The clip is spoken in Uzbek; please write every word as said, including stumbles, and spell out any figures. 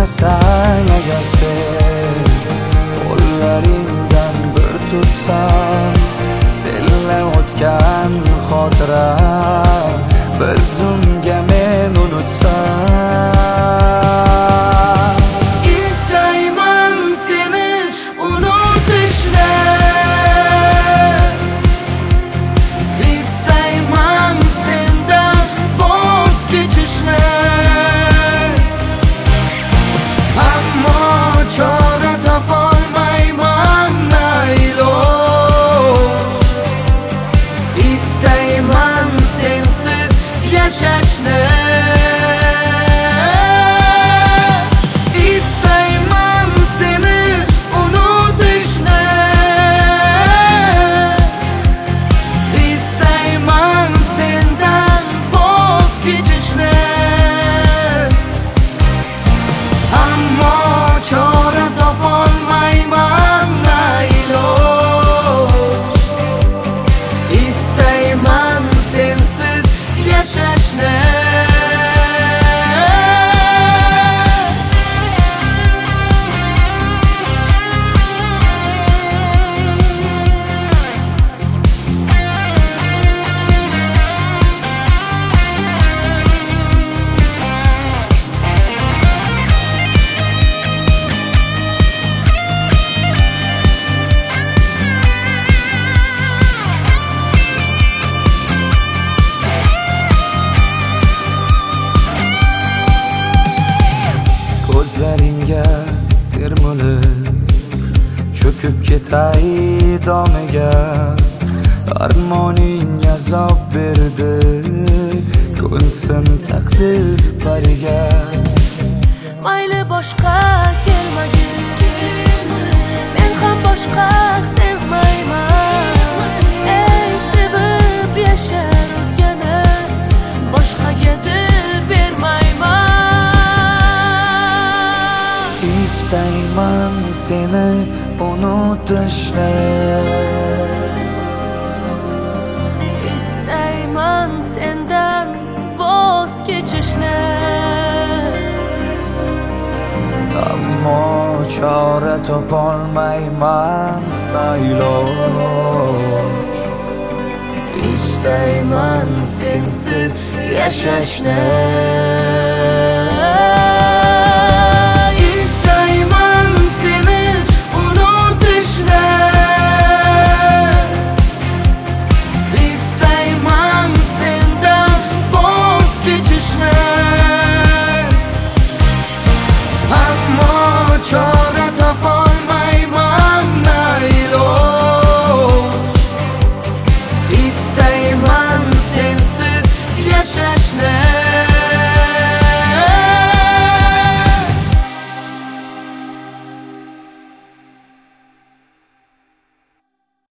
bilmasang agar sen qo'llaringdan bir tutsam, senla o'tgan xotira bir zumga men unutsam. İstayman seni unutishni, İstayman sendan voz kechishni, ammo chora topolmayman nailoj. İstayman sensiz yashashni, İstayman seni unutishni, İstayman sendan voz kechishni, ammo chora topolmayman nailoj. İstayman sensiz yashashni. Ko'zlaringga termulib cho'kib ketay domiga, armoning azob berdi ko'nsin taqdir pariga. Mayli boshqa kelmagin, men ham boshqa sevmayman. Ey sevib yashar o'zgani, boshqaga dil bermayman. İstayman seni unutishni, İstayman sendan voz kechishni, ammo chora topolmayman nailoj. İstayman sensiz yashashni.